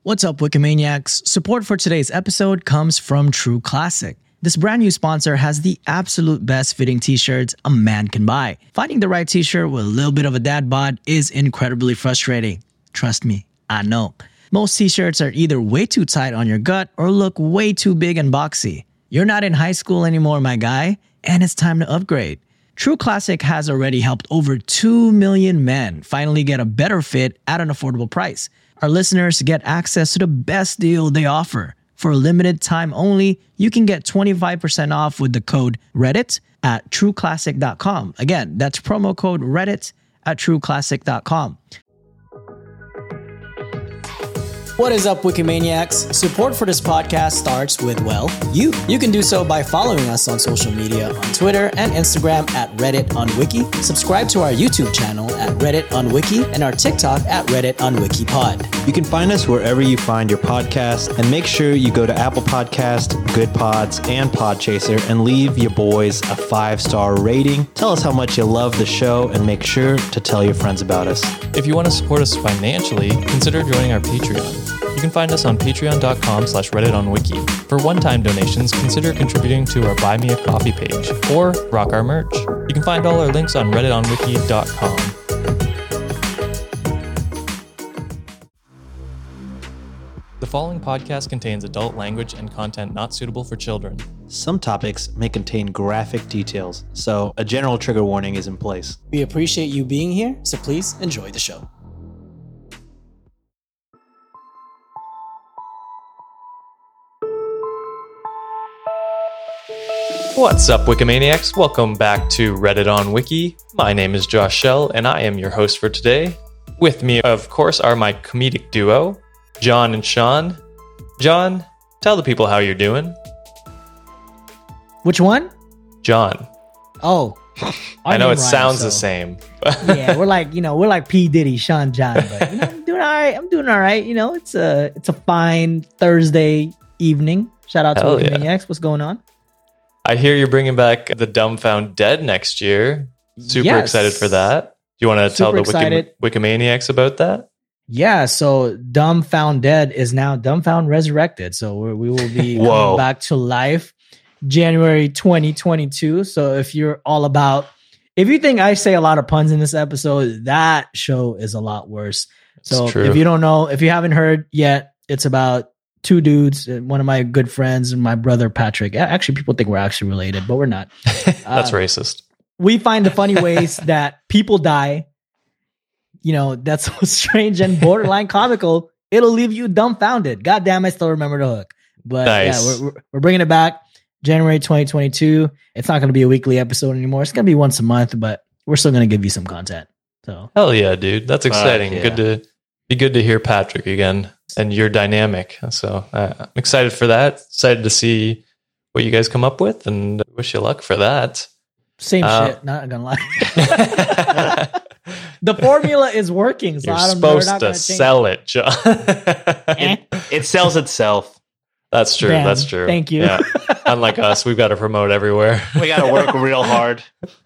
What's up, Wikimaniacs? Support for today's episode comes from True Classic. This brand new sponsor has the absolute best fitting t-shirts a man can buy. Finding the right t-shirt with a little bit of a dad bod is incredibly frustrating. Trust me, I know. Most t-shirts are either way too tight on your gut or look way too big and boxy. You're not in high school anymore, my guy, and it's time to upgrade. True Classic has already helped over 2 million men finally get a better fit at an affordable price. Our listeners get access to the best deal they offer. For a limited time only, you can get 25% off with the code Reddit at trueclassic.com. Again, that's promo code Reddit at trueclassic.com. What is up, Wikimaniacs? Support for this podcast starts with, well, you. You can do so by following us on social media on Twitter and Instagram at Reddit on Wiki. Subscribe to our YouTube channel at Reddit on Wiki and our TikTok at Reddit on WikiPod. You can find us wherever you find your podcast, and make sure you go to Apple Podcast, Good Pods, and Podchaser and leave your boys a 5-star rating. Tell us how much you love the show and make sure to tell your friends about us. If you want to support us financially, consider joining our Patreon. You can find us on patreon.com/redditonwiki. For one-time donations, consider contributing to our Buy Me a Coffee page or rock our merch. You can find all our links on redditonwiki.com. The following podcast contains adult language and content not suitable for children. Some topics may contain graphic details, so a general trigger warning is in place. We appreciate you being here, so please enjoy the show. What's up, Wikimaniacs? Welcome back to Reddit on Wiki. My name is Josh Shell, and I am your host for today. With me, of course, are my comedic duo, John and Sean. John, tell the people how you're doing. Which one? John. Oh, I know it sounds the same. Yeah, we're like P. Diddy, Sean John, but I'm doing all right. It's a fine Thursday evening. Shout out to Wikimaniacs. What's going on? I hear you're bringing back the Dumbfound Dead next year. Super excited for that. Do you want to tell the Wikimaniacs about that? Yeah, so Dumbfound Dead is now Dumbfound Resurrected. So we will be coming back to life January 2022. So if you think I say a lot of puns in this episode, that show is a lot worse. So if you don't know, if you haven't heard yet, it's about two dudes, one of my good friends and my brother Patrick. Actually, people think we're actually related, but we're not. That's racist. We find the funny ways that people die. That's so strange and borderline comical. It'll leave you dumbfounded. God damn, I still remember the hook. But nice. Yeah, we're bringing it back January 2022. It's not going to be a weekly episode anymore. It's going to be once a month, but we're still going to give you some content. So hell yeah, dude. That's exciting. Yeah. Good to hear Patrick again. And you're dynamic. So I'm excited for that. Excited to see what you guys come up with, and wish you luck for that. Same shit. Not gonna lie. The formula is working. So you're supposed to sell it, John. It sells itself. That's true. Damn, that's true. Thank you. Yeah. Unlike us, we've got to promote everywhere. We got to work real hard.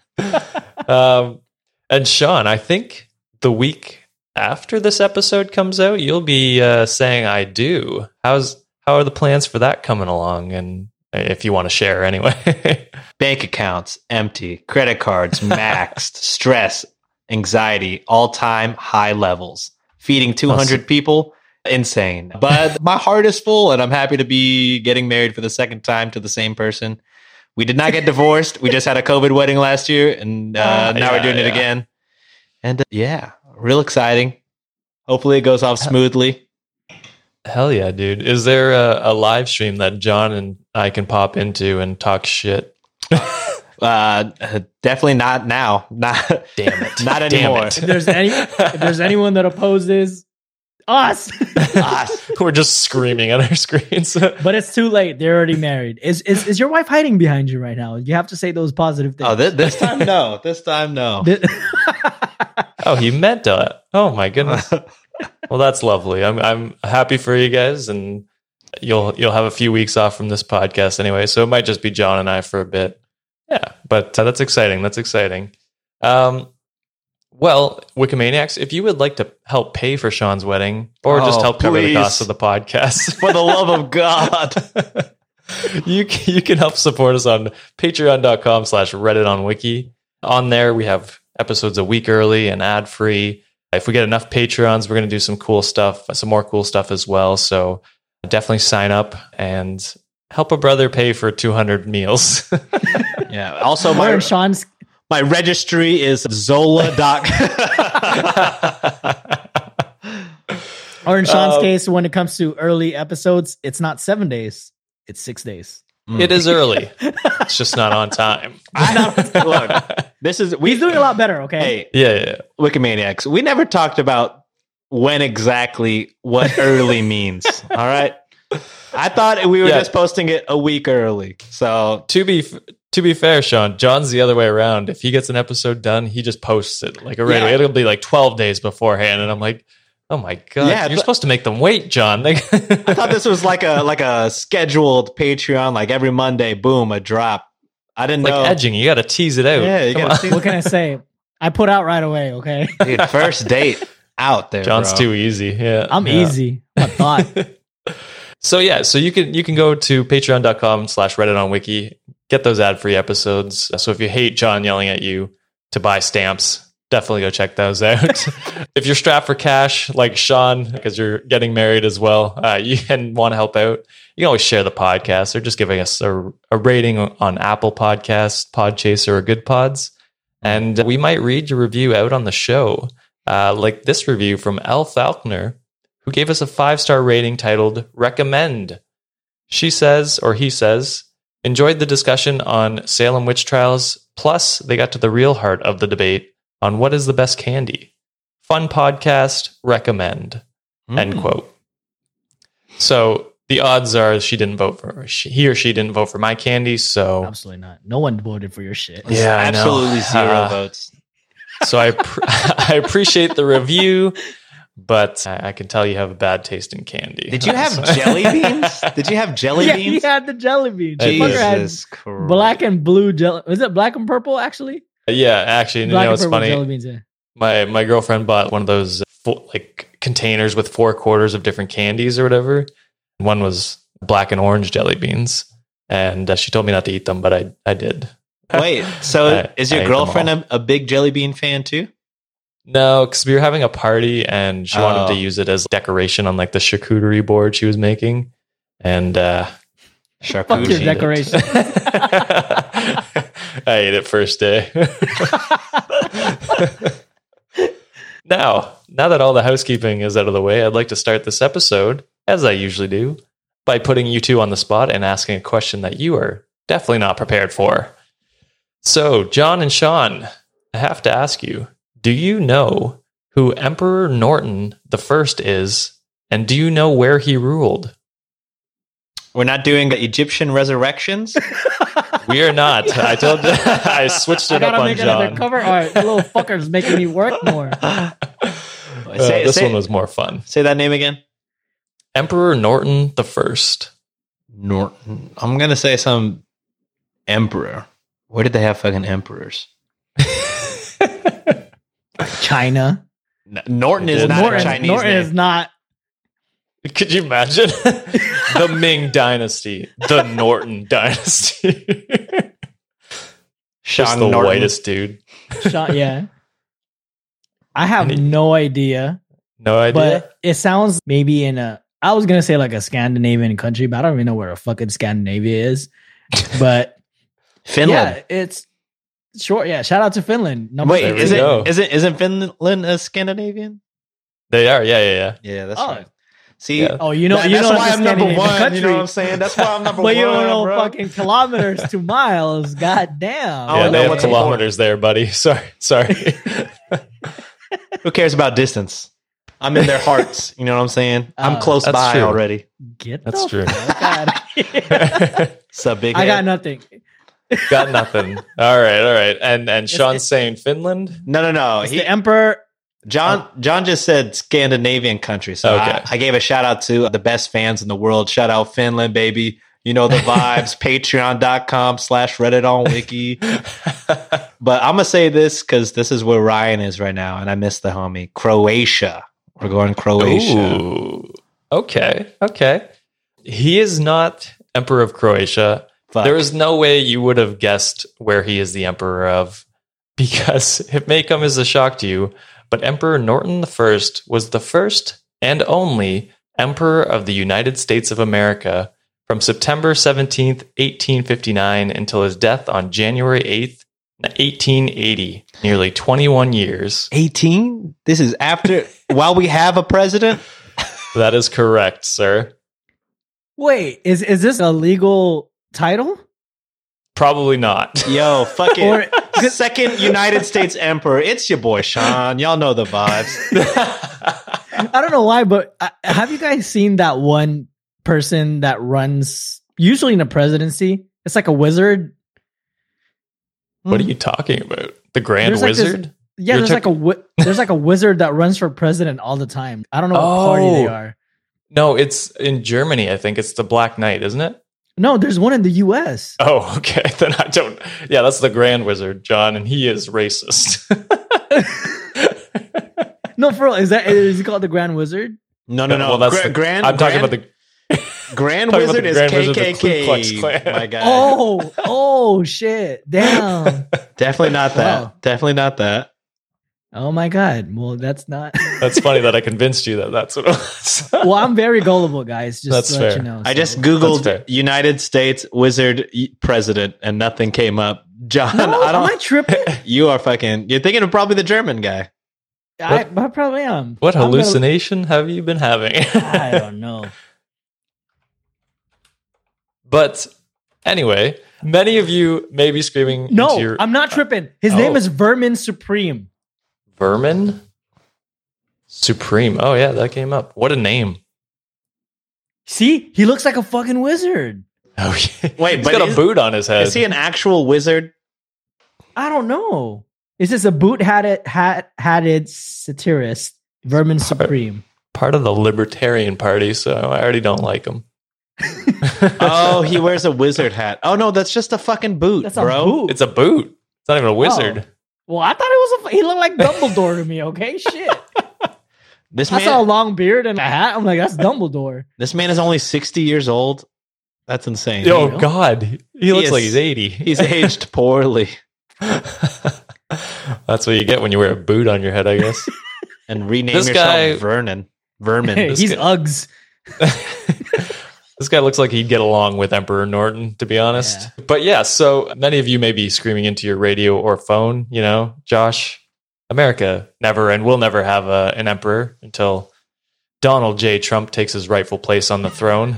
And Sean, I think the week after this episode comes out, you'll be saying I do. How are the plans for that coming along? And if you want to share anyway. Bank accounts empty, credit cards maxed, stress, anxiety, all-time high levels. Feeding 200 people, insane. But my heart is full, and I'm happy to be getting married for the second time to the same person. We did not get divorced. We just had a COVID wedding last year, and now we're doing it again. And real exciting. Hopefully it goes off smoothly. Hell yeah, dude. Is there a live stream that John and I can pop into and talk shit? Definitely not now. Not damn it. Not anymore. If there's anyone that opposes us. We're just screaming at our screens. But it's too late. They're already married. Is your wife hiding behind you right now? You have to say those positive things. Oh, this time no. This time no. Oh, he meant that. Oh my goodness. Well, that's lovely. I'm happy for you guys, and you'll have a few weeks off from this podcast anyway, so it might just be John and I for a bit. Yeah, but that's exciting. That's exciting. Well, Wikimaniacs, if you would like to help pay for Sean's wedding or just help cover the please. cost of the podcast, For the love of God. you can help support us on patreon.com/RedditOnWiki. On there, we have episodes a week early and ad-free. If we get enough Patreons, we're going to do some cool stuff, some more cool stuff as well. So definitely sign up and help a brother pay for 200 meals. Yeah. Also, Or Sean's my registry is Zola.com. Or in Sean's case, when it comes to early episodes, it's not 7 days, it's 6 days. It is early. It's just not on time. Look, this is He's doing a lot better, okay? Hey, Yeah. Wikimaniacs, we never talked about when exactly what early means. All right. I thought we were just posting it a week early. So To be fair, Sean, John's the other way around. If he gets an episode done, he just posts it like right away. It'll be like 12 days beforehand, and I'm like, oh my god, you're supposed to make them wait, John. I thought this was like a scheduled Patreon, like every Monday, boom, a drop. I didn't know. Edging. You got to tease it out. Yeah, you gotta What can I say? I put out right away, okay? Dude, first date out there. John's bro. too easy. Yeah, I'm easy. I thought. So you can go to patreon.com/RedditOnWiki, get those ad-free episodes. So if you hate John yelling at you to buy stamps, definitely go check those out. If you're strapped for cash like Sean, because you're getting married as well, you can want to help out, you can always share the podcast or just giving us a rating on Apple Podcasts, Podchaser, or Good Pods. And we might read your review out on the show, like this review from L. Falconer, who gave us a 5-star rating titled Recommend. She says, or he says, enjoyed the discussion on Salem witch trials, plus they got to the real heart of the debate on what is the best candy. Fun podcast, recommend. End quote. So the odds are he or she didn't vote for my candy, so... Absolutely not. No one voted for your shit. Yeah, I know. Absolutely zero votes. So I appreciate the review, but I can tell you have a bad taste in candy. Did you have jelly beans? Did you have jelly Yeah, beans? he had the jelly beans. The fucker had Jesus Christ. black and blue jelly. Was it black and purple, actually? Yeah, actually, Black and it's purple funny. jelly beans, yeah. My girlfriend bought one of those containers with 4 quarters of different candies or whatever. One was black and orange jelly beans, and she told me not to eat them, but I did. Wait, so is I your ate them girlfriend a big jelly bean fan too? No, because we were having a party, and she wanted to use it as decoration on like the charcuterie board she was making, and Fuck your decoration. I ate it first day. Now that all the housekeeping is out of the way, I'd like to start this episode, as I usually do, by putting you two on the spot and asking a question that you are definitely not prepared for. So, John and Sean, I have to ask you, do you know who Emperor Norton the First is, and do you know where he ruled? We're not doing Egyptian resurrections? We are not. I told you. I switched it up on make another John. cover art. The little fucker's making me work more. This one was more fun. Say that name again. Emperor Norton the First. Norton. I'm going to say some emperor. Where did they have fucking emperors? China. Norton is not a Chinese Norton name. is not. Could you imagine? The Ming Dynasty. The Norton Dynasty. Just the Norton. whitest dude. Yeah. I have no idea. No idea? But it sounds maybe I was going to say like a Scandinavian country, but I don't even know where a fucking Scandinavia is. But Finland. yeah, it's short. Yeah. Shout out to Finland. Wait, There we isn't go. Finland a Scandinavian? They are. Yeah. Yeah, that's Oh. right. See, Oh, you know, that's why it's a I'm number Scandinavian one. country. You know what I'm saying? That's why I'm number But one. you don't know bro. fucking kilometers to miles. God damn. I Yeah, don't they know have what's kilometers there, buddy. Sorry. Who cares about distance? I'm in their hearts. You know what I'm saying? I'm close That's by true. already. Get That's the true. fuck out of here. It's a big I got head. nothing. Got nothing. All right. And Sean's saying Finland? No. It's the emperor. John just said Scandinavian country. So Okay. I gave a shout out to the best fans in the world. Shout out Finland, baby. You know the vibes. Patreon.com/RedditOnWiki. But I'm going to say this because this is where Ryan is right now, and I miss the homie. Croatia. We're going Croatia. Ooh. Okay. He is not Emperor of Croatia. Fuck. There is no way you would have guessed where he is the Emperor of, because it may come as a shock to you, but Emperor Norton I was the first and only Emperor of the United States of America from September 17th, 1859 until his death on January 8th, 1880. Nearly 21 years. 18? This is after, while we have a president? That is correct, sir. Wait, is this a legal title? Probably not. Yo, fuck it. Second United States Emperor. It's your boy, Sean. Y'all know the vibes. I don't know why, but have you guys seen that one person that runs, usually in a presidency? It's like a wizard. What are you talking about? The Grand There's like this- Wizard? Yeah, You're there's like a wizard that runs for president all the time. I don't know what party they are. No, it's in Germany, I think. It's the Black Knight, isn't it? No, there's one in the U.S. Oh, okay. Then I don't. Yeah, that's the Grand Wizard, John, and he is racist. No, for real, is he called the Grand Wizard? No. Well, that's Grand. I'm talking about the Grand talking about Wizard the is Grand Wizard, the Ku Klux KKK. Klan. My guy. Oh shit! Damn. Definitely not that. Wow. Definitely not that. Oh my god. Well, that's not. That's funny that I convinced you that that's what it was. Well, I'm very gullible, guys. Just That's to let fair. you know. I so. just That's Googled fair. United States wizard president and nothing came up. John, No, I am I don't. tripping? You are fucking. You're thinking of probably the German guy. I probably am. What I'm gonna- hallucination have you been having? I don't know. But anyway, many of you may be screaming into No, your I'm not tripping. His Oh. name is Vermin Supreme. Vermin Supreme. Oh yeah, that came up. What a name. See, he looks like a fucking wizard. Oh yeah. Wait, He's but got a is- boot on his head. Is he an actual wizard? I don't know. Is this a boot-hatted satirist? Vermin Supreme. Part of the Libertarian Party, so I already don't like him. Oh, he wears a wizard hat. Oh no, that's just a fucking boot, That's a bro. boot. It's a boot. It's not even a wizard. Well, I thought it was he looked like Dumbledore to me. Okay, shit. This I saw a man, long beard and a hat. I'm like, that's Dumbledore. this man is only 60 years old. That's insane. Oh know? God, he looks is- like he's 80. He's aged poorly That's what you get when you wear a boot on your head, I guess. and rename This yourself guy- Vermin. He's guy- Uggs. This guy looks like he'd get along with Emperor Norton, to be honest. But yeah, so many of you may be screaming into your radio or phone, you know, Josh, America never and will never have an emperor until Donald J. Trump takes his rightful place on the throne.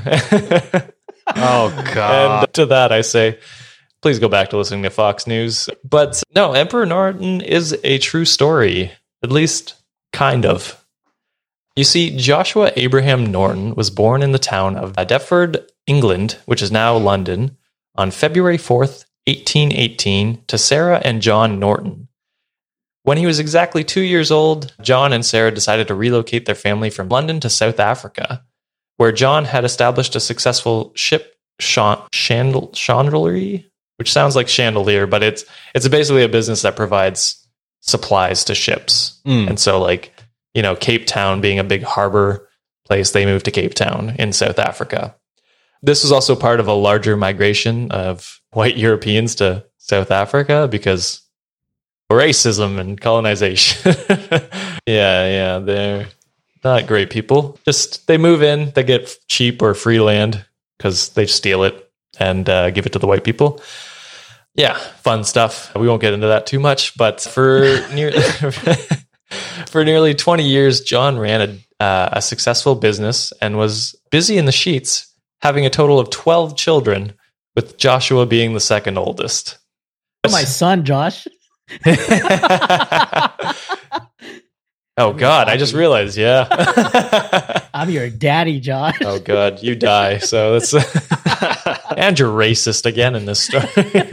Oh God. And to that, I say, please go back to listening to Fox News. But no, Emperor Norton is a true story, at least kind of. You see, Joshua Abraham Norton was born in the town of Deptford, England, which is now London, on February 4th, 1818, to Sarah and John Norton. When he was exactly 2 years old, John and Sarah decided to relocate their family from London to South Africa, where John had established a successful ship chandlery, which sounds like chandelier, but it's basically a business that provides supplies to ships. And so, like, you know, Cape Town being a big harbor place, they moved to Cape Town in South Africa. This was also part of a larger migration of white Europeans to South Africa because racism and colonization. Yeah, they're not great people. Just they move in, they get cheap or free land because they steal it and give it to the white people. Yeah, fun stuff. We won't get into that too much, but for nearly 20 years, John ran a successful business and was busy in the sheets, having a total of 12 children, with Joshua being the second oldest. My son, Josh. Oh, God, I just realized, yeah. I'm your daddy, Josh. Oh, God, you die. So that's... And you're racist again in this story.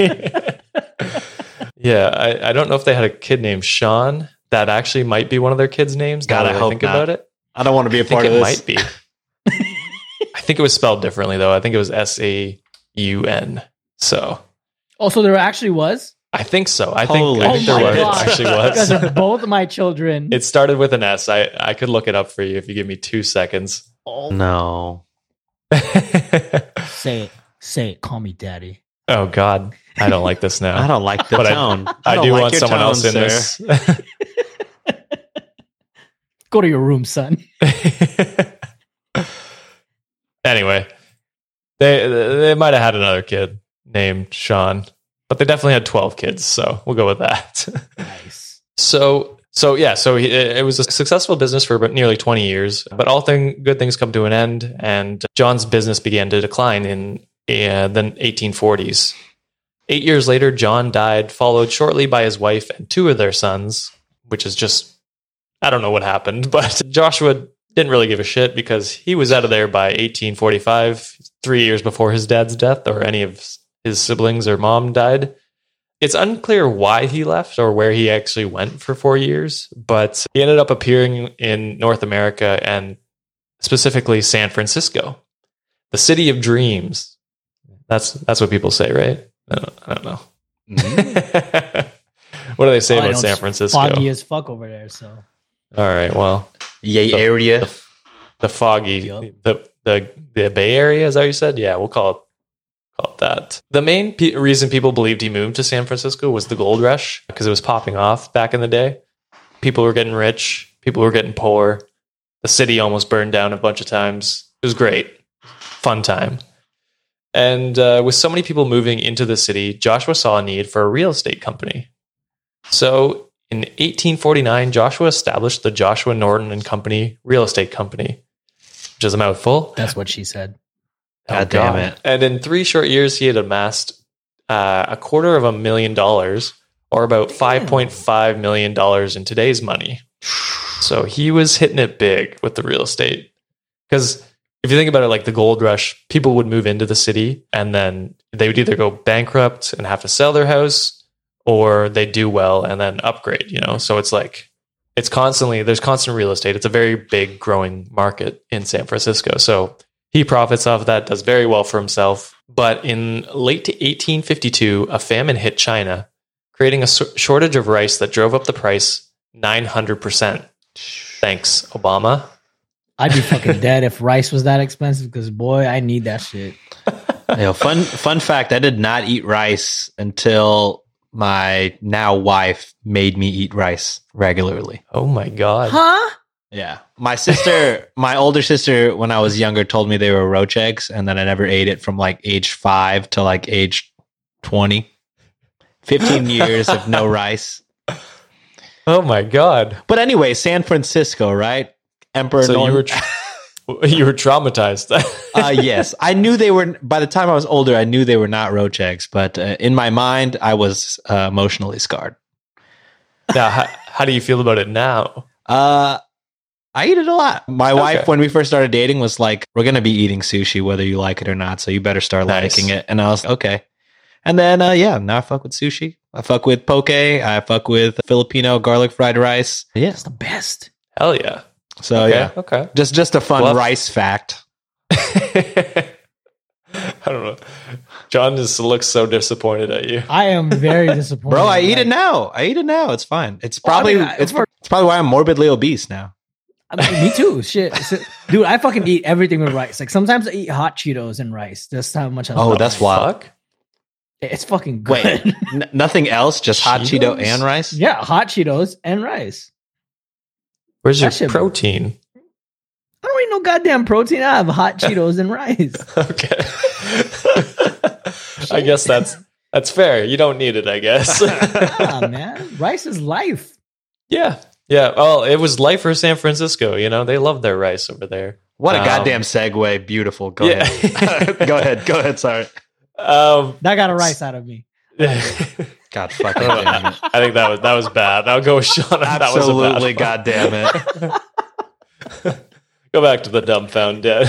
Yeah, I don't know if they had a kid named Sean. That actually might be one of their kids' names. God, now I that hope think not. about it. I don't want to be a I think part of it this. might be. I think it was spelled differently, though. I think it was SAUN. So, Oh, so there actually was? I think so. I Holy think there my was, God. actually You guys was. are both my children. It started with an S. I could look it up for you if you give me 2 seconds. Oh, No. say it. Call me daddy. Oh God, I don't like this now. I don't like the But tone. I don't do like want your someone tone, else in sir. this. Go to your room, son. Anyway, they might have had another kid named Sean, but they definitely had 12 kids, so we'll go with that. Nice. So it was a successful business for about nearly 20 years, but good things come to an end, and John's business began to decline in the 1840s. 8 years later, John died, followed shortly by his wife and 2 of their sons, which is just, I don't know what happened, but Joshua didn't really give a shit because he was out of there by 1845, 3 years before his dad's death or any of his siblings or mom died. It's unclear why he left or where he actually went for 4 years, but he ended up appearing in North America and specifically San Francisco, the city of dreams. That's what people say, right? I don't know. Mm-hmm. What do they say I about know San it's Francisco? Foggy as fuck over there. So All right, well, Yay area. the foggy, Yup. the Bay Area, is that what you said? Yeah, we'll call it that. The main reason people believed he moved to San Francisco was the gold rush, because it was popping off back in the day. People were getting rich, people were getting poor. The city almost burned down a bunch of times. It was great, fun time. And with so many people moving into the city, Joshua saw a need for a real estate company. So in 1849, Joshua established the Joshua Norton and Company Real Estate Company, which is a mouthful. that's what she said. God damn it. And in 3 short years, he had amassed $250,000, or about $5.5 million in today's money. So he was hitting it big with the real estate. Because if you think about it, like the gold rush, people would move into the city and then they would either go bankrupt and have to sell their house, or they do well and then upgrade, you know? So it's like, there's constant real estate. It's a very big growing market in San Francisco. So he profits off of that, does very well for himself. But in late 1852, a famine hit China, creating a shortage of rice that drove up the price 900%. Thanks, Obama. I'd be fucking dead if rice was that expensive because, boy, I need that shit. Fun fact, I did not eat rice until my now wife made me eat rice regularly. Oh my God. Huh? Yeah. My older sister, when I was younger, told me they were roach eggs, and then I never ate it from like age 5 to like age 20. 15 years of no rice. Oh my God. But anyway, San Francisco, right? Emperor So Norton. you were traumatized. Yes. I knew they were, by the time I was older, I knew they were not roach eggs, but in my mind, I was emotionally scarred. Now, how do you feel about it now? I eat it a lot. My wife, when we first started dating, was like, we're going to be eating sushi, whether you like it or not. So you better start liking it. And I was okay. And then, now I fuck with sushi. I fuck with poke. I fuck with Filipino garlic fried rice. Yeah. It's the best. Hell yeah. So Okay. Just a fun rice fact. I don't know. John just looks so disappointed at you. I am very disappointed. Bro, I eat it now. It's fine. It's probably it's probably why I'm morbidly obese now. I mean, me too. Shit. Dude, I fucking eat everything with rice. Like sometimes I eat hot Cheetos and rice. That's how much I love That's rice. wild. It's fucking good. Wait, nothing else? Just hot Cheeto Cheetos? and rice? Yeah, hot Cheetos and rice. Where's your That shit- protein? I don't eat no goddamn protein. I have hot Cheetos and rice. Okay. I guess that's fair. You don't need it, I guess. Ah, man. Rice is life. Yeah. Well, it was life for San Francisco. You know, they love their rice over there. What a goddamn segue. Beautiful. Go ahead. Go ahead. Sorry. That got a rice out of me. God fucking damn it. I think that was bad. I'll go with Sean. Absolutely, That was a bad one. God damn it. Go back to the dumbfound dead.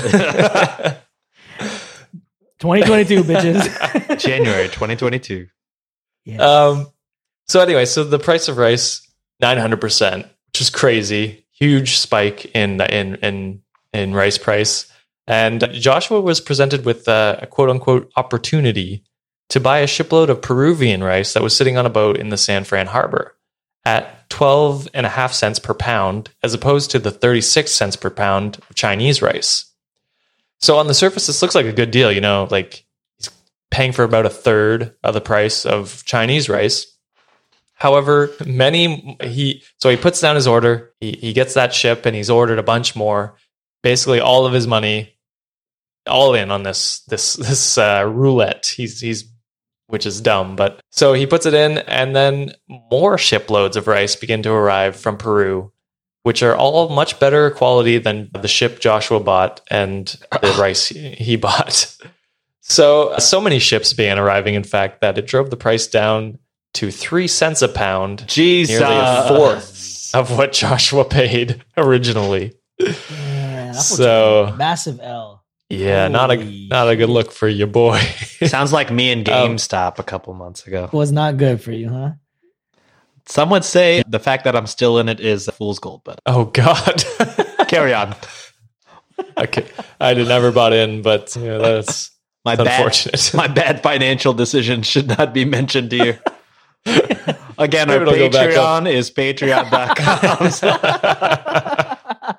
2022, bitches. January 2022. Yeah. So anyway, so the price of rice 900%, which is crazy, huge spike in rice price. And Joshua was presented with a quote unquote opportunity to buy a shipload of Peruvian rice that was sitting on a boat in the San Fran harbor at 12.5 cents per pound, as opposed to the 36 cents per pound of Chinese rice. So on the surface, this looks like a good deal, like he's paying for about a third of the price of Chinese rice. However, he puts down his order, he gets that ship, and he's ordered a bunch more. Basically, all of his money, all in on this roulette. He's which is dumb, but so he puts it in, and then more shiploads of rice begin to arrive from Peru, which are all much better quality than the ship Joshua bought and the rice he bought. So many ships began arriving, in fact, that it drove the price down to 3 cents a pound. Jesus. Nearly a fourth of what Joshua paid originally. Yeah, so massive L. Yeah, Holy not a good look for your boy. Sounds like me and GameStop a couple months ago. Was not good for you, huh? Some would say the fact that I'm still in it is fool's gold, but Oh God. carry on. Okay. I never bought in, but that's unfortunate. My bad financial decision should not be mentioned here. Again, our Maybe it'll go back up. Patreon is patreon.com.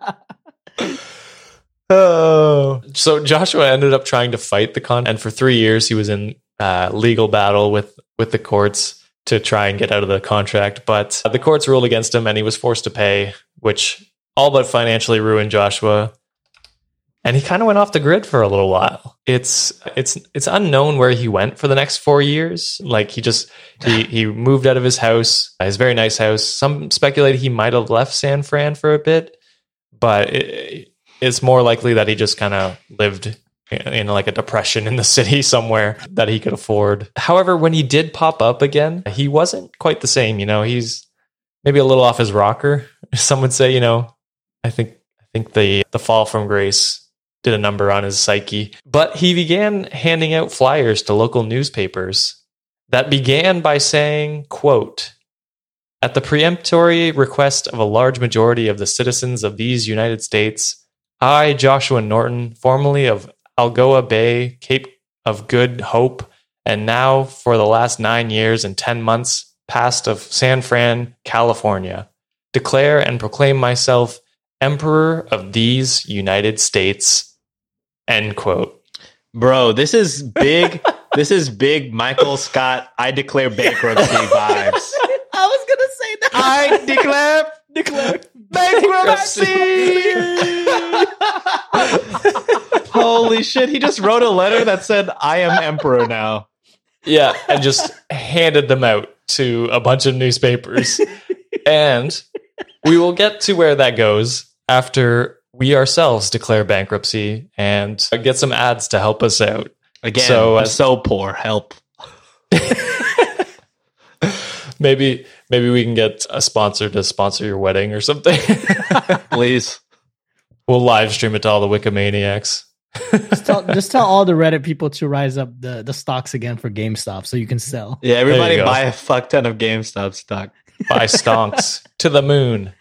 So Joshua ended up trying to fight the contract, and for 3 years he was in legal battle with the courts to try and get out of the contract. But the courts ruled against him, and he was forced to pay, which all but financially ruined Joshua. And he kind of went off the grid for a little while. It's unknown where he went for the next 4 years. Like he moved out of his house, his very nice house. Some speculate he might have left San Fran for a bit, but it's more likely that he just kind of lived in like a depression in the city somewhere that he could afford. However, when he did pop up again, he wasn't quite the same. He's maybe a little off his rocker. Some would say, I think the fall from grace did a number on his psyche. But he began handing out flyers to local newspapers that began by saying, quote, "At the peremptory request of a large majority of the citizens of these United States, I, Joshua Norton, formerly of Algoa Bay, Cape of Good Hope, and now for the last 9 years and 10 months past of San Fran, California, declare and proclaim myself Emperor of these United States." End quote. Bro, this is big. This is big Michael Scott, I declare bankruptcy vibes. I was gonna say that. I declare bankruptcy. Holy shit, he just wrote a letter that said, I am emperor now. Yeah, and just handed them out to a bunch of newspapers. And we will get to where that goes after we ourselves declare bankruptcy and get some ads to help us out. Again, So, so poor. Help. Maybe we can get a sponsor to sponsor your wedding or something. Please. We'll live stream it to all the Wikimaniacs. Just tell all the Reddit people to rise up the stocks again for GameStop so you can sell. Yeah, There everybody you go. buy a fuck ton of GameStop stock. Buy stonks to the moon.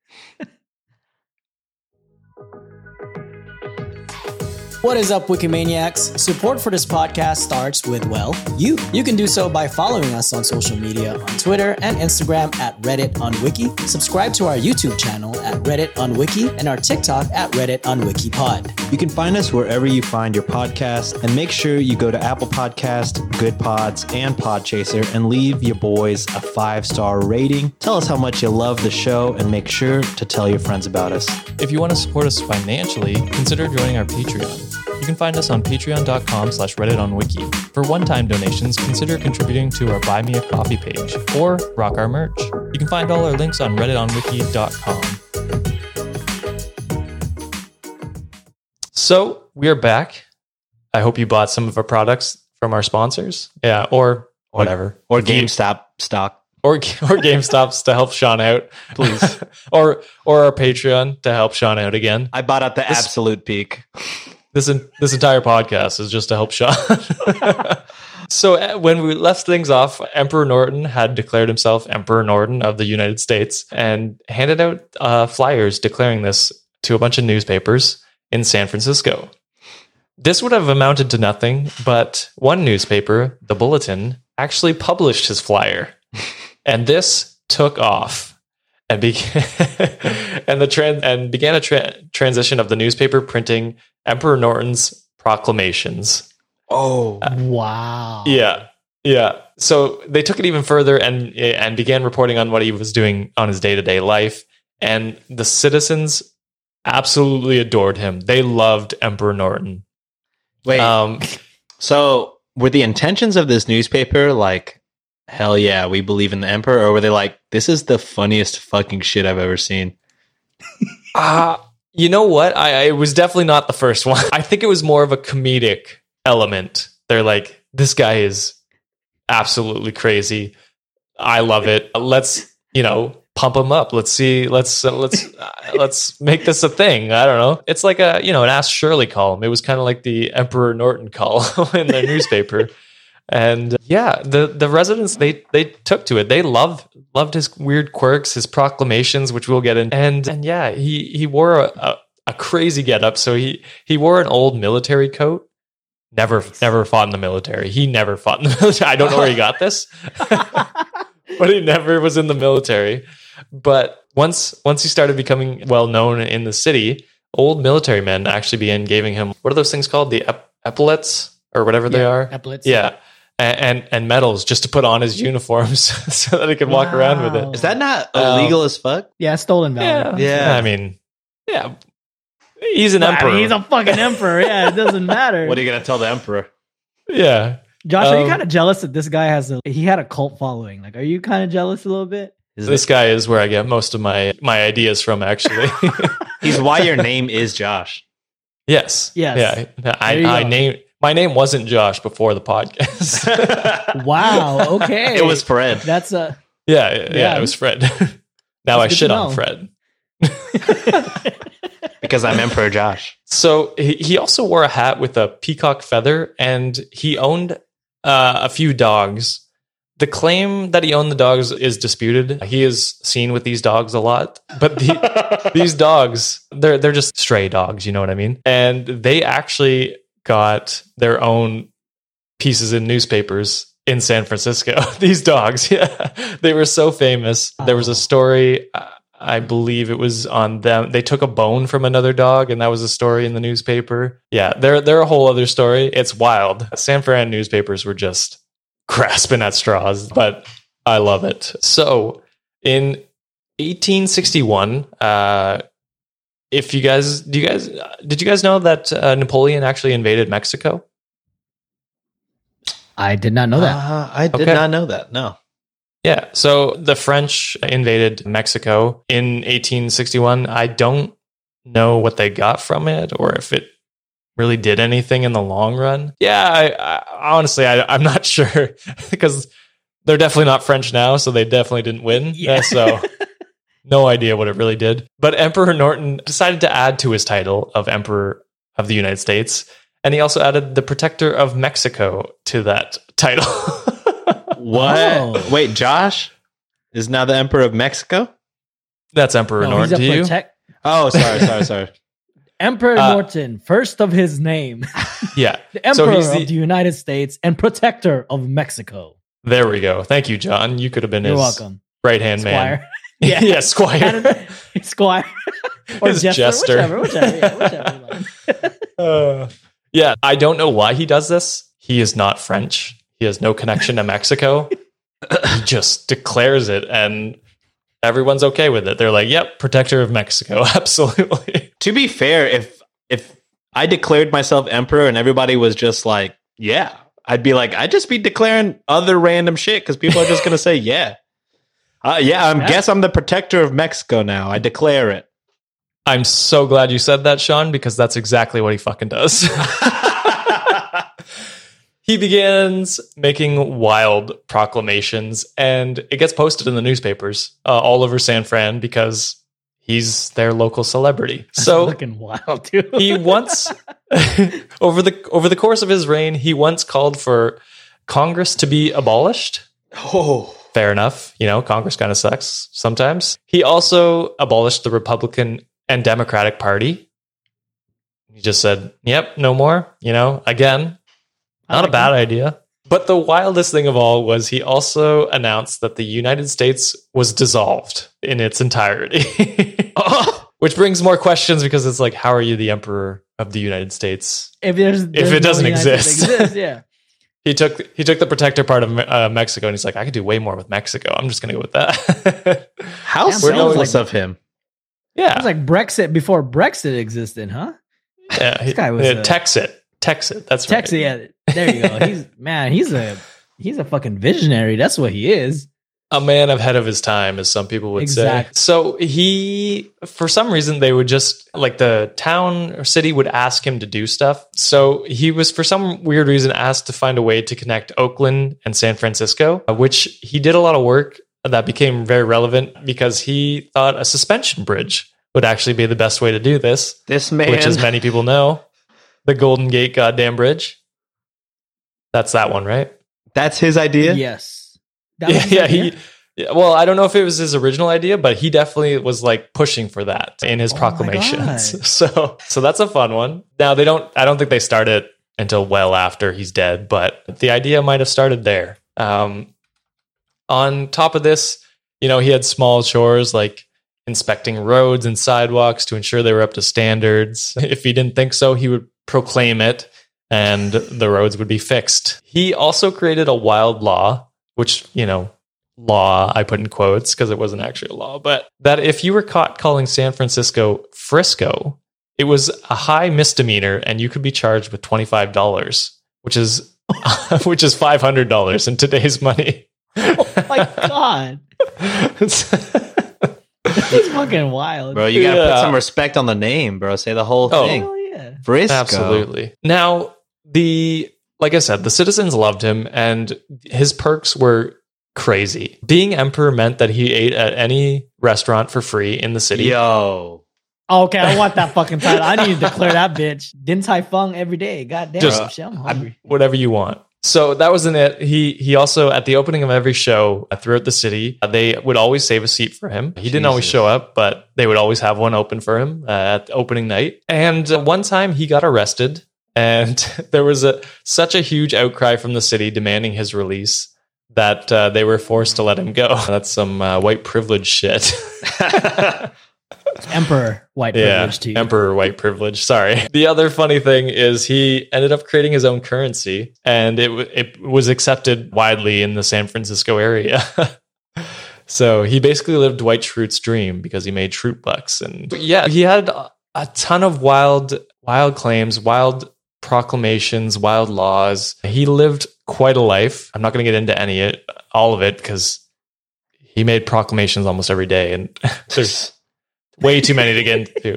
What is up, Wikimaniacs? Support for this podcast starts with, well, you. You can do so by following us on social media on Twitter and Instagram at Reddit on Wiki. Subscribe to our YouTube channel at Reddit on Wiki and our TikTok at Reddit on WikiPod. You can find us wherever you find your podcast, and make sure you go to Apple Podcast, Good Pods, and Podchaser and leave your boys a 5-star rating. Tell us how much you love the show, and make sure to tell your friends about us. If you want to support us financially, consider joining our Patreon. You can find us on patreon.com/redditonwiki. For one-time donations, consider contributing to our Buy Me a Coffee page or rock our merch. You can find all our links on redditonwiki.com. So we are back. I hope you bought some of our products from our sponsors. Yeah, or whatever. Or GameStop stock. Or GameStop's to help Sean out, please. or our Patreon to help Sean out again. I bought at the absolute peak. This entire podcast is just to help Sean. So when we left things off, Emperor Norton had declared himself Emperor Norton of the United States and handed out flyers declaring this to a bunch of newspapers in San Francisco. This would have amounted to nothing, but one newspaper, the Bulletin, actually published his flyer. And this took off and began began a transition of the newspaper printing Emperor Norton's proclamations. Oh, Wow. Yeah. Yeah. So they took it even further and began reporting on what he was doing on his day-to-day life. And the citizens absolutely adored him. They loved Emperor Norton. wait. So were the intentions of this newspaper like, hell yeah, we believe in the emperor? Or were they like, this is the funniest fucking shit I've ever seen? You know what? It was definitely not the first one. I think it was more of a comedic element. They're like, this guy is absolutely crazy. I love it. Let's, pump him up. Let's see. Let's make this a thing. I don't know. It's like an Ask Shirley column. It was kind of like the Emperor Norton column in their newspaper. And the residents, they took to it. They loved his weird quirks, his proclamations, which we'll get in. And yeah, he wore a crazy getup. So he wore an old military coat. Never fought in the military. He never fought in the military. I don't know where he got this, but he never was in the military. But once he started becoming well known in the city, old military men actually began giving him, what are those things called? The epaulets or whatever they are. Epaulets. Yeah. And medals just to put on his uniforms so that he could walk around with it. Is that not illegal as fuck? Yeah, stolen valor. Yeah. I mean, yeah. He's an emperor. I mean, he's a fucking emperor. Yeah, it doesn't matter. What are you going to tell the emperor? Yeah. Josh, are you kind of jealous that this guy he had a cult following? Like, are you kind of jealous a little bit? This guy is where I get most of my ideas from, actually. He's why your name is Josh. Yes. Yes. Yeah. My name wasn't Josh before the podcast. Wow. Okay. It was Fred. That's a Yeah, it was Fred. Now I good shit to on know. Fred. Because I'm Emperor Josh. So he also wore a hat with a peacock feather, and he owned a few dogs. The claim that he owned the dogs is disputed. He is seen with these dogs a lot, but these dogs, they're just stray dogs, you know what I mean? And they actually got their own pieces in newspapers in San Francisco. These dogs, yeah, they were so famous. There was a story, I believe it was on them. They took a bone from another dog, and that was a story in the newspaper. Yeah, they're a whole other story. It's wild. San Fran newspapers were just grasping at straws, but I love it. So in 1861, did you guys know that Napoleon actually invaded Mexico? I did not know that. I did not know that. No. Yeah. So the French invaded Mexico in 1861. I don't know what they got from it or if it really did anything in the long run. Yeah, I honestly, I'm not sure because they're definitely not French now, so they definitely didn't win. Yeah. So no idea what it really did. But Emperor Norton decided to add to his title of Emperor of the United States, and he also added the Protector of Mexico to that title. What? Oh. Wait, Josh is now the Emperor of Mexico? That's Emperor No, Norton he's to a you? Oh, sorry. Emperor Norton, first of his name, Yeah. the Emperor he's of the United States and Protector of Mexico. There we go. Thank you, John. You could have been You're his welcome. right-hand man. Squire. Yeah, Squire. Squire. Or His Jester. jester. Whichever. Yeah, I don't know why he does this. He is not French. He has no connection to Mexico. He just declares it, and everyone's okay with it. They're like, yep, Protector of Mexico. Absolutely. To be fair, if I declared myself emperor and everybody was just like, yeah, I'd be like, I'd just be declaring other random shit because people are just going to say, yeah. Guess I'm the Protector of Mexico now. I declare it. I'm so glad you said that, Sean, because that's exactly what he fucking does. He begins making wild proclamations, and it gets posted in the newspapers all over San Fran because he's their local celebrity. So fucking wild, dude. he once, over the course of his reign, he once called for Congress to be abolished. Oh, Fair enough. Congress kind of sucks sometimes. He also abolished the Republican and Democratic Party. He just said, yep, no more. Again, I not like a bad idea. But the wildest thing of all was he also announced that the United States was dissolved in its entirety. Which brings more questions because it's like, how are you the emperor of the United States if it doesn't exist? Yeah. He took the protector part of Mexico, and he's like, I could do way more with Mexico. I'm just going to go with that. How Damn, selfless of him. It was like Brexit before Brexit existed, huh? Yeah, This guy was Texit. That's right. Texas. Yeah, there you go. He's a fucking visionary. That's what he is. A man ahead of his time, as some people would say. So he, for some reason, they would just, like, the town or city would ask him to do stuff. So he was, for some weird reason, asked to find a way to connect Oakland and San Francisco, which he did a lot of work that became very relevant because he thought a suspension bridge would actually be the best way to do this. This man, which, as many people know, the Golden Gate goddamn bridge. That's that one, right? That's his idea? Yes. Well, I don't know if it was his original idea, but he definitely was like pushing for that in his proclamations. So that's a fun one. Now I don't think they started until well after he's dead, but the idea might have started there. On top of this, he had small chores like inspecting roads and sidewalks to ensure they were up to standards. If he didn't think so, he would proclaim it and the roads would be fixed. He also created a wild law, which, law I put in quotes because it wasn't actually a law, but that if you were caught calling San Francisco Frisco, it was a high misdemeanor and you could be charged with $25, which is $500 in today's money. Oh my God. It's fucking wild. Bro, you gotta put some respect on the name, bro. Say the whole thing. Hell yeah. Frisco. Absolutely. Now, like I said, the citizens loved him and his perks were crazy. Being emperor meant that he ate at any restaurant for free in the city. Yo. Okay, I want that fucking title. I need to declare that bitch. Din Tai Fung every day. God damn, I'm hungry. Whatever you want. So that wasn't it. He also, at the opening of every show throughout the city, they would always save a seat for him. He didn't always show up, but they would always have one open for him at opening night. And one time he got arrested, and there was such a huge outcry from the city demanding his release that they were forced to let him go. That's some white privilege shit. Emperor white privilege to you. Emperor white privilege. Sorry. The other funny thing is he ended up creating his own currency, and it was accepted widely in the San Francisco area. So he basically lived Dwight Schrute's dream because he made Schrute bucks. And yeah, he had a ton of wild claims, wild proclamations, wild laws. He lived quite a life. I'm not going to get into all of it because he made proclamations almost every day, and there's way too many to get into.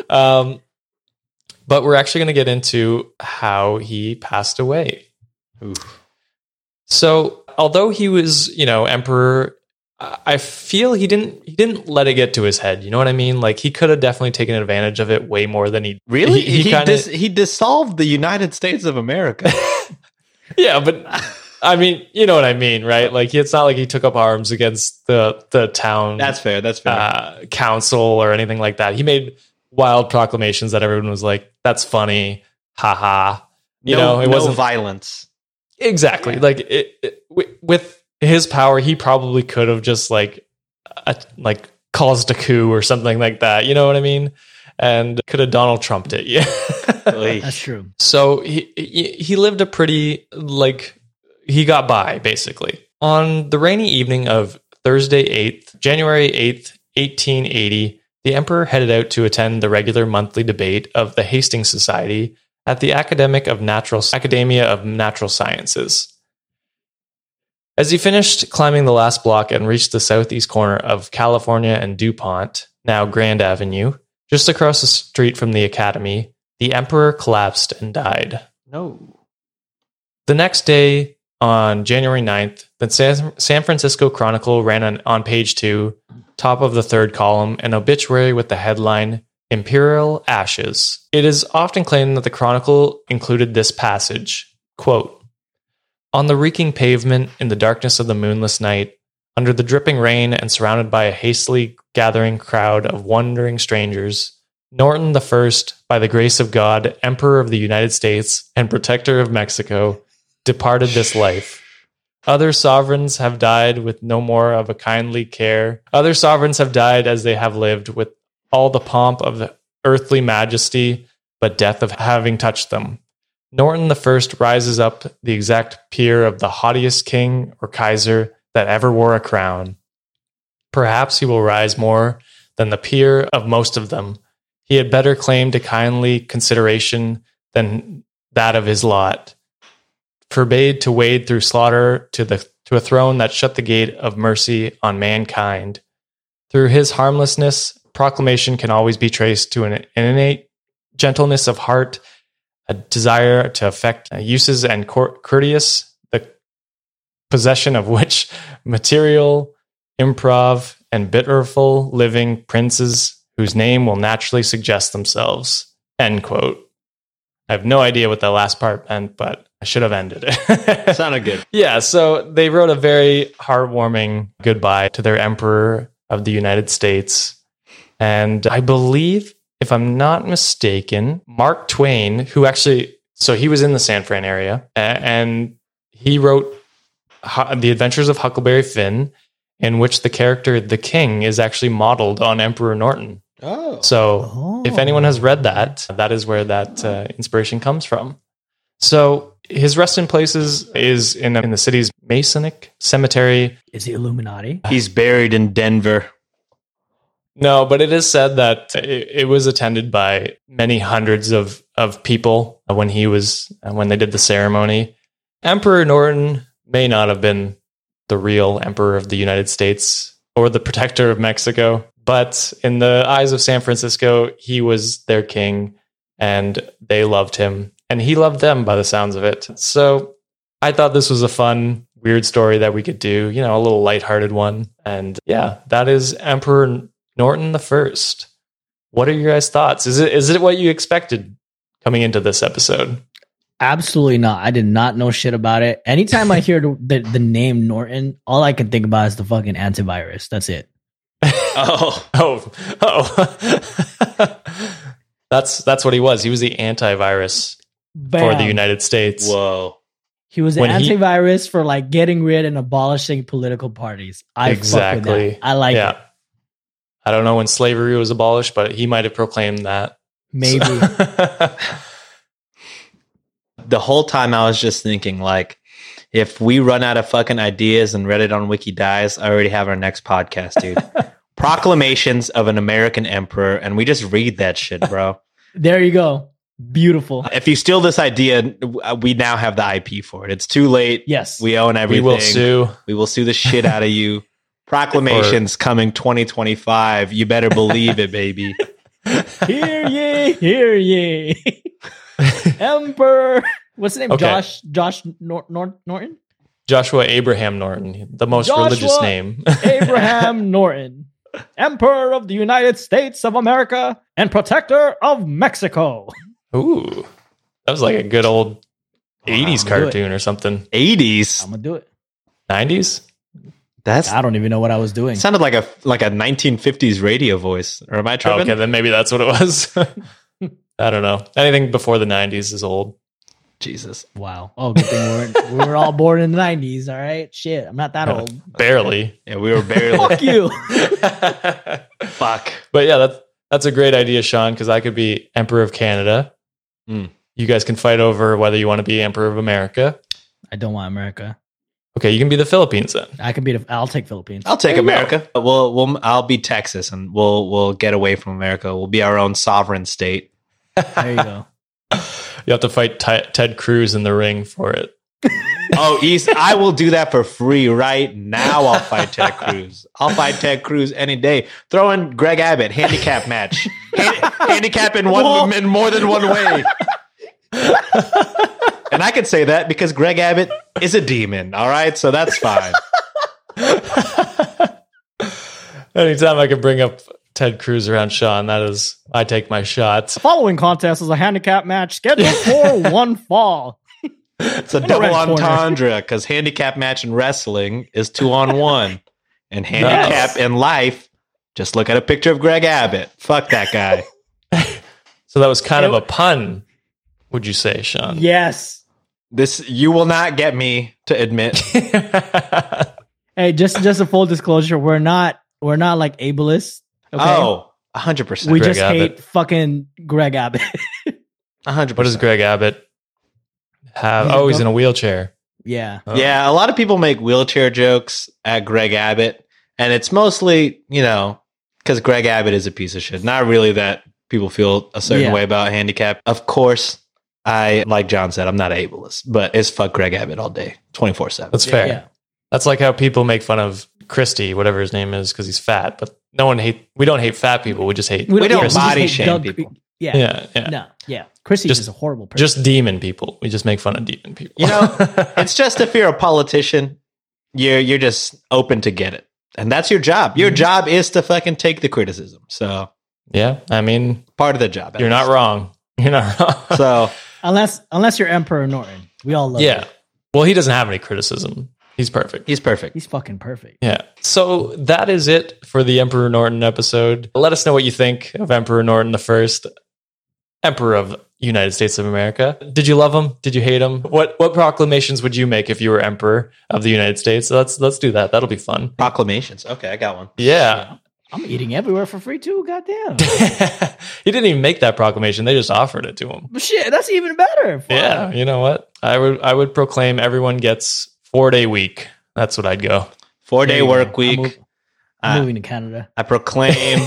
But we're actually going to get into how he passed away. Oof. So, although he was, emperor, I feel he didn't let it get to his head. You know what I mean? Like, he could have definitely taken advantage of it way more than he really. He dissolved the United States of America. Yeah, but I mean, you know what I mean, right? Like, it's not like he took up arms against the town. That's fair. Council or anything like that. He made wild proclamations that everyone was like, "That's funny, haha." It wasn't violence. Exactly. Yeah. Like with his power, he probably could have just caused a coup or something like that. You know what I mean? And could have Donald Trumped it. Yeah, that's true. So he lived a pretty he got by basically. On the rainy evening of Thursday, January 8th, 1880, the emperor headed out to attend the regular monthly debate of the Hastings Society at the Academia of Natural Sciences. As he finished climbing the last block and reached the southeast corner of California and DuPont, now Grand Avenue, just across the street from the Academy, the emperor collapsed and died. No. The next day, on January 9th, the San Francisco Chronicle ran on page 2, top of the third column, an obituary with the headline, Imperial Ashes. It is often claimed that the Chronicle included this passage, quote, "On the reeking pavement, in the darkness of the moonless night, under the dripping rain and surrounded by a hastily gathering crowd of wondering strangers, Norton the First, by the grace of God, Emperor of the United States and Protector of Mexico, departed this life. Other sovereigns have died with no more of a kindly care. Other sovereigns have died as they have lived, with all the pomp of the earthly majesty, but death of having touched them. Norton the First rises up the exact peer of the haughtiest king or Kaiser that ever wore a crown. Perhaps he will rise more than the peer of most of them. He had better claim to kindly consideration than that of his lot. Forbade to wade through slaughter to a throne that shut the gate of mercy on mankind. Through his harmlessness, proclamation can always be traced to an innate gentleness of heart, a desire to effect uses and courteous, the possession of which material, improv, and bitterful living princes whose name will naturally suggest themselves. End quote. I have no idea what the last part meant, but I should have ended it. Sounded good. Yeah, so they wrote a very heartwarming goodbye to their Emperor of the United States. And I believe, if I'm not mistaken, Mark Twain, who actually, so he was in the San Fran area, and he wrote The Adventures of Huckleberry Finn, in which the character, the king, is actually modeled on Emperor Norton. Oh. So if anyone has read that, that is where that inspiration comes from. So his resting places is in the city's Masonic cemetery. Is he Illuminati? He's buried in Denver. No, but it is said that it was attended by many hundreds of people when they did the ceremony. Emperor Norton may not have been the real emperor of the United States or the protector of Mexico, but in the eyes of San Francisco, he was their king and they loved him and he loved them by the sounds of it. So I thought this was a fun, weird story that we could do, a little lighthearted one. And yeah, that is Emperor Norton the First. What are your guys' thoughts? Is it what you expected coming into this episode? Absolutely not. I did not know shit about it. Anytime I hear the name Norton, all I can think about is the fucking antivirus. That's it. Oh. That's what he was. He was the antivirus for the United States. Whoa. He was the antivirus for like getting rid and abolishing political parties. Fuck with that. I like it. I don't know when slavery was abolished, but he might have proclaimed that. Maybe. The whole time I was just thinking, like, if we run out of fucking ideas and Reddit on Wiki dies, I already have our next podcast, dude. Proclamations of an American emperor, and we just read that shit, bro. There you go. Beautiful. If you steal this idea, we now have the IP for it. It's too late. Yes. We own everything. We will sue. We will sue the shit out of you. Proclamations coming 2025. You better believe it, baby. Hear ye, hear ye. Emperor. What's the name? Okay. Josh Norton? Joshua Abraham Norton, the most religious name. Abraham Norton, Emperor of the United States of America and Protector of Mexico. Ooh, that was like a good old 80s cartoon or something. 80s? I'm going to do it. 90s? I don't even know what I was doing. It sounded like a 1950s radio voice. Or am I tripping? Okay, then maybe that's what it was. I don't know. Anything before the 90s is old. Jesus. Wow. Oh, good thing we were all born in the 90s, all right? Shit, I'm not that old. Barely. Yeah, we were barely. Fuck you. Fuck. But yeah, that's a great idea, Sean, because I could be Emperor of Canada. You guys can fight over whether you want to be Emperor of America. I don't want America. Okay, you can be the Philippines then. I'll take Philippines. I'll take America. I'll be Texas, and we'll get away from America. We'll be our own sovereign state. There you go. You have to fight Ted Cruz in the ring for it. Oh, I will do that for free right now. I'll fight Ted Cruz. I'll fight Ted Cruz any day. Throw in Greg Abbott, handicap match. Handicap in more than one way. And I can say that because Greg Abbott is a demon. All right, so that's fine. Anytime I can bring up Ted Cruz around Sean, I take my shots. The following contest is a handicap match scheduled for one fall. It's a double entendre because handicap match in wrestling is 2-on-1, and handicap in life. Just look at a picture of Greg Abbott. Fuck that guy. So that was kind of a pun, would you say, Sean? Yes. This you will not get me to admit. Hey, just a full disclosure, we're not like ableists. Okay? Oh, 100%. We Greg just Abbott. hate fucking Greg Abbott. 100%. What does Greg Abbott have? He's a Oh, he's in a gov- wheelchair. Yeah. Oh. Yeah, a lot of people make wheelchair jokes at Greg Abbott, and it's mostly, because Greg Abbott is a piece of shit. Not really that people feel a certain Yeah. way about handicap. Of course, like John said, I'm not ableist, but it's fuck Greg Abbott all day, 24/7. That's fair. Yeah. That's like how people make fun of Christie, whatever his name is, because he's fat. But we don't hate fat people. We just hate We don't just body hate shame Doug- people. Yeah. yeah. No. Yeah. Chrissy Just- is a horrible person. Just demon people. We just make fun of demon people. It's just if you're a politician, you're just open to get it. And that's your job. Your job is to fucking take the criticism. So yeah. I mean, part of the job. at you're not least. wrong. You're not wrong. So unless you're Emperor Norton. We all love yeah. him. Well, he doesn't have any criticism. He's perfect. he's perfect. He's fucking perfect. Yeah. So that is it for the Emperor Norton episode. Let us know what you think of Emperor Norton, the first Emperor of United States of America. Did you love him? Did you hate him? What proclamations would you make if you were Emperor of the United States? Let's do that. That'll be fun. Proclamations. Okay, I got one. Yeah. I'm eating everywhere for free too. Goddamn. He didn't even make that proclamation. They just offered it to him. But shit, that's even better. Fuck. Yeah. You know what? I would proclaim everyone gets 4-day week. That's what I'd go. 4-day There you work go. week. I'm moving to Canada. I proclaim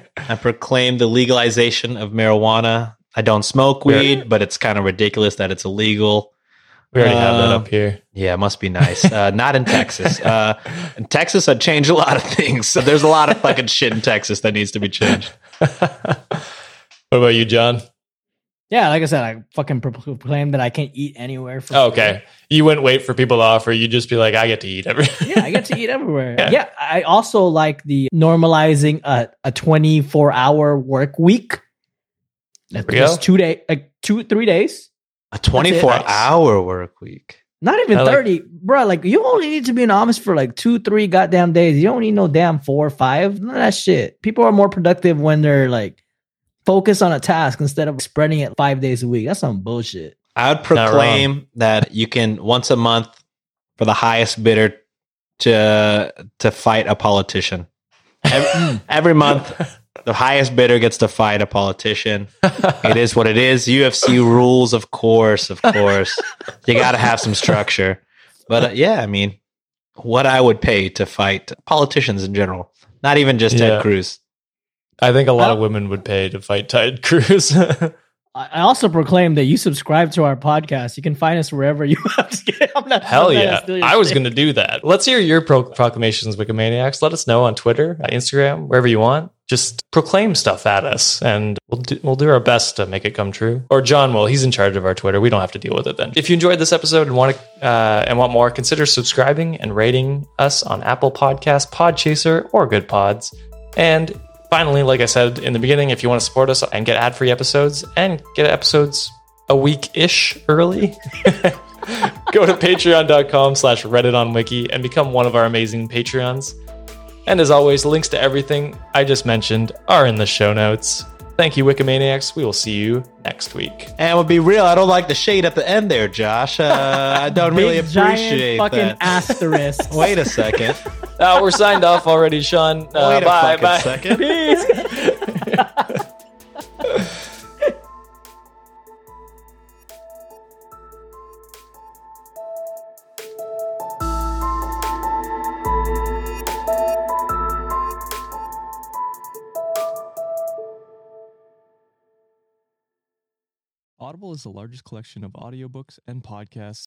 the legalization of marijuana. I don't smoke weed, but it's kind of ridiculous that it's illegal. We already have that up here. Yeah, it must be nice. Not in Texas. In Texas, I'd change a lot of things. So there's a lot of fucking shit in Texas that needs to be changed. What about you, John? Yeah, like I said, I fucking proclaim that I can't eat anywhere for Oh, okay. You wouldn't wait for people to offer. You'd just be like, I get to eat everything. Yeah, I get to eat everywhere. Yeah. Yeah. I also like the normalizing a 24-hour work week. That's we go. just 2 day, like 3 days. A 24-hour work week. Not even I like- 30, bro. Like you only need to be in office for like 2-3 goddamn days. You don't need no damn 4 or 5. None of that shit. People are more productive when they're like focused on a task instead of spreading it 5 days a week. That's some bullshit. I would proclaim that you can once a month for the highest bidder to fight a politician. Every month, the highest bidder gets to fight a politician. It is what it is. UFC rules, of course. You got to have some structure. But yeah, I mean, what I would pay to fight politicians in general, not even just Yeah. Ted Cruz. I think a lot of women would pay to fight Ted Cruz. I also proclaim that you subscribe to our podcast. You can find us wherever you have to get. Hell yeah. I was going to do that. Let's hear your proclamations, Wikimaniacs. Let us know on Twitter, Instagram, wherever you want. Just proclaim stuff at us and we'll do our best to make it come true. Or John will. He's in charge of our Twitter. We don't have to deal with it then. If you enjoyed this episode and want more, consider subscribing and rating us on Apple Podcasts, Podchaser, or Good Pods. And finally, like I said in the beginning, if you want to support us and get ad-free episodes and get episodes a week-ish early, go to patreon.com/redditonwiki and become one of our amazing Patreons. And as always, links to everything I just mentioned are in the show notes. Thank you, Wikimaniacs. We will see you next week. And we'll be real, I don't like the shade at the end there, Josh. I don't really Big, giant appreciate fucking that. asterisk. Wait a second. We're signed off already, Sean. Wait a Bye. fucking second. Peace. Audible is the largest collection of audiobooks and podcasts